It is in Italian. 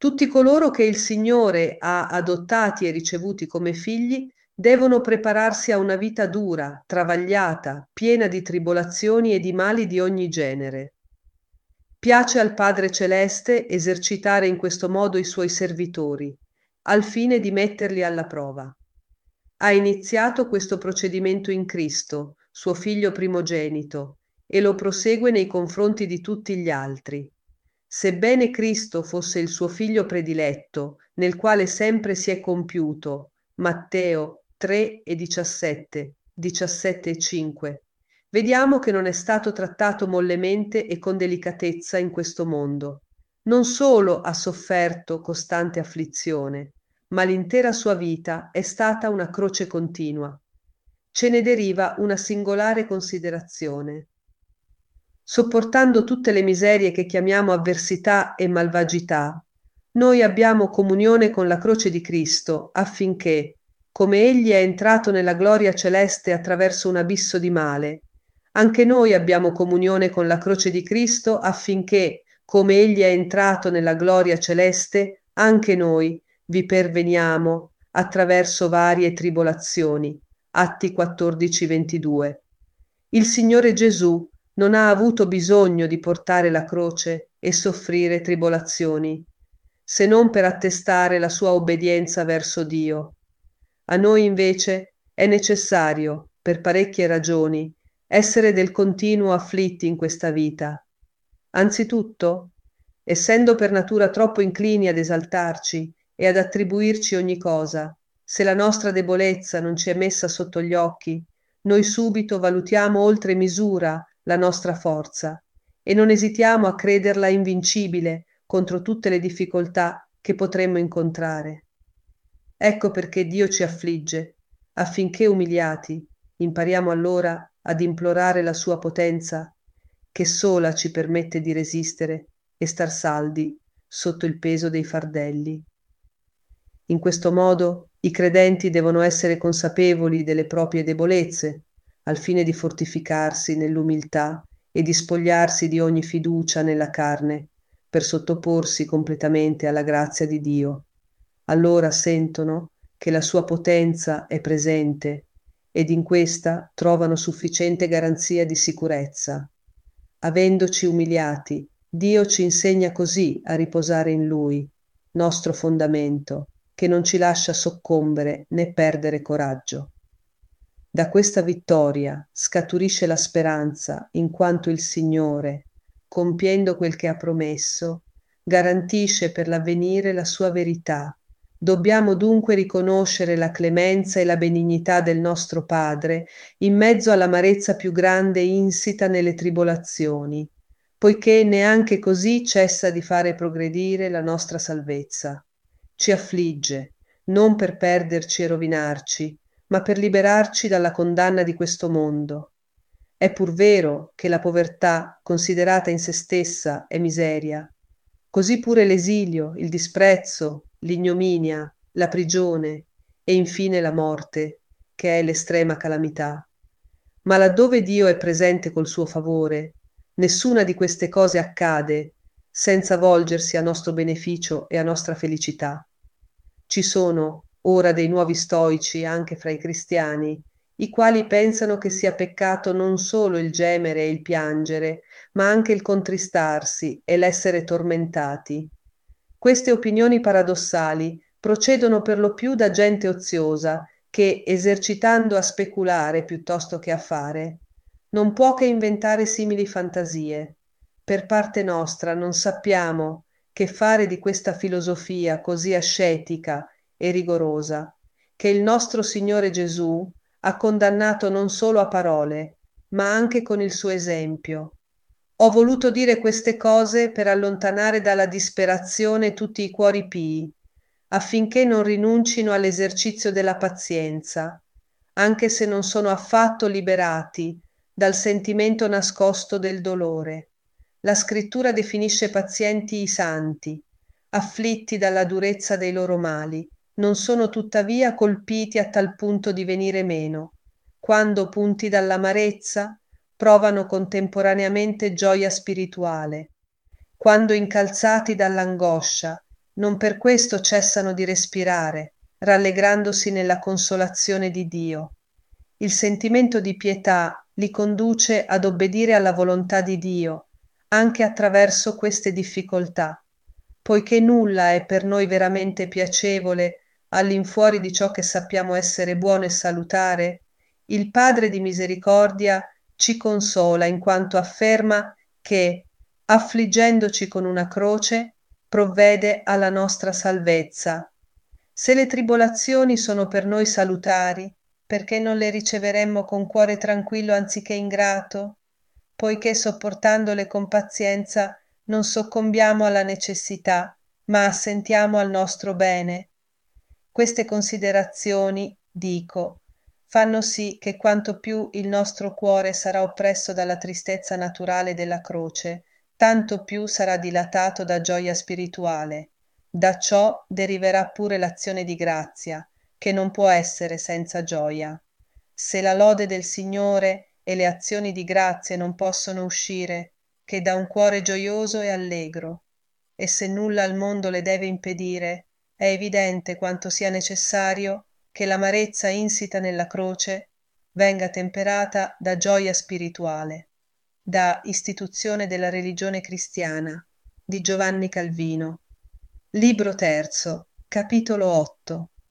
Tutti coloro che il Signore ha adottati e ricevuti come figli devono prepararsi a una vita dura, travagliata, piena di tribolazioni e di mali di ogni genere. Piace al Padre Celeste esercitare in questo modo i suoi servitori, al fine di metterli alla prova. Ha iniziato questo procedimento in Cristo, suo Figlio primogenito, e lo prosegue nei confronti di tutti gli altri. Sebbene Cristo fosse il suo Figlio prediletto, nel quale sempre si è compiuto, Matteo 3 e 17, 17 e 5, vediamo che non è stato trattato mollemente e con delicatezza in questo mondo. Non solo ha sofferto costante afflizione, ma l'intera sua vita è stata una croce continua. Ce ne deriva una singolare considerazione. Sopportando tutte le miserie che chiamiamo avversità e malvagità, noi abbiamo comunione con la croce di Cristo affinché, come Egli è entrato nella gloria celeste attraverso un abisso di male, anche noi abbiamo comunione con la croce di Cristo affinché, come Egli è entrato nella gloria celeste, anche noi vi perveniamo attraverso varie tribolazioni. Atti 14:22. Il Signore Gesù non ha avuto bisogno di portare la croce e soffrire tribolazioni, se non per attestare la sua obbedienza verso Dio. A noi invece è necessario, per parecchie ragioni, essere del continuo afflitti in questa vita. Anzitutto, essendo per natura troppo inclini ad esaltarci e ad attribuirci ogni cosa, se la nostra debolezza non ci è messa sotto gli occhi, noi subito valutiamo oltre misura la nostra forza e non esitiamo a crederla invincibile contro tutte le difficoltà che potremmo incontrare. Ecco perché Dio ci affligge, affinché umiliati impariamo allora ad implorare la sua potenza, che sola ci permette di resistere e star saldi sotto il peso dei fardelli. In questo modo i credenti devono essere consapevoli delle proprie debolezze, al fine di fortificarsi nell'umiltà e di spogliarsi di ogni fiducia nella carne, per sottoporsi completamente alla grazia di Dio. Allora sentono che la sua potenza è presente ed in questa trovano sufficiente garanzia di sicurezza. Avendoci umiliati, Dio ci insegna così a riposare in Lui, nostro fondamento, che non ci lascia soccombere né perdere coraggio. Da questa vittoria scaturisce la speranza, in quanto il Signore, compiendo quel che ha promesso, garantisce per l'avvenire la sua verità. Dobbiamo dunque riconoscere la clemenza e la benignità del nostro Padre in mezzo all'amarezza più grande insita nelle tribolazioni, poiché neanche così cessa di fare progredire la nostra salvezza. Ci affligge, non per perderci e rovinarci, ma per liberarci dalla condanna di questo mondo. È pur vero che la povertà, considerata in se stessa, è miseria. Così pure l'esilio, il disprezzo, l'ignominia, la prigione e infine la morte, che è l'estrema calamità. Ma laddove Dio è presente col suo favore, nessuna di queste cose accade senza volgersi a nostro beneficio e a nostra felicità. Ci sono ora dei nuovi stoici anche fra i cristiani, i quali pensano che sia peccato non solo il gemere e il piangere, ma anche il contristarsi e l'essere tormentati. Queste opinioni paradossali procedono per lo più da gente oziosa che, esercitando a speculare piuttosto che a fare, non può che inventare simili fantasie. Per parte nostra non sappiamo che fare di questa filosofia così ascetica e rigorosa, che il nostro Signore Gesù ha condannato non solo a parole, ma anche con il suo esempio. Ho voluto dire queste cose per allontanare dalla disperazione tutti i cuori pii, affinché non rinuncino all'esercizio della pazienza, anche se non sono affatto liberati dal sentimento nascosto del dolore. La scrittura definisce pazienti i santi, afflitti dalla durezza dei loro mali, non sono tuttavia colpiti a tal punto di venire meno. Quando punti dall'amarezza, provano contemporaneamente gioia spirituale. Quando incalzati dall'angoscia, non per questo cessano di respirare, rallegrandosi nella consolazione di Dio. Il sentimento di pietà li conduce ad obbedire alla volontà di Dio, anche attraverso queste difficoltà, poiché nulla è per noi veramente piacevole all'infuori di ciò che sappiamo essere buono e salutare. Il Padre di misericordia ci consola in quanto afferma che, affliggendoci con una croce, provvede alla nostra salvezza. Se le tribolazioni sono per noi salutari, perché non le riceveremmo con cuore tranquillo anziché ingrato? Poiché sopportandole con pazienza non soccombiamo alla necessità, ma assentiamo al nostro bene. Queste considerazioni, dico, fanno sì che quanto più il nostro cuore sarà oppresso dalla tristezza naturale della croce, tanto più sarà dilatato da gioia spirituale. Da ciò deriverà pure l'azione di grazia, che non può essere senza gioia. Se la lode del Signore e le azioni di grazie non possono uscire che da un cuore gioioso e allegro, e se nulla al mondo le deve impedire, è evidente quanto sia necessario che l'amarezza insita nella croce venga temperata da gioia spirituale, da Istituzione della religione cristiana di Giovanni Calvino. Libro terzo, capitolo 8.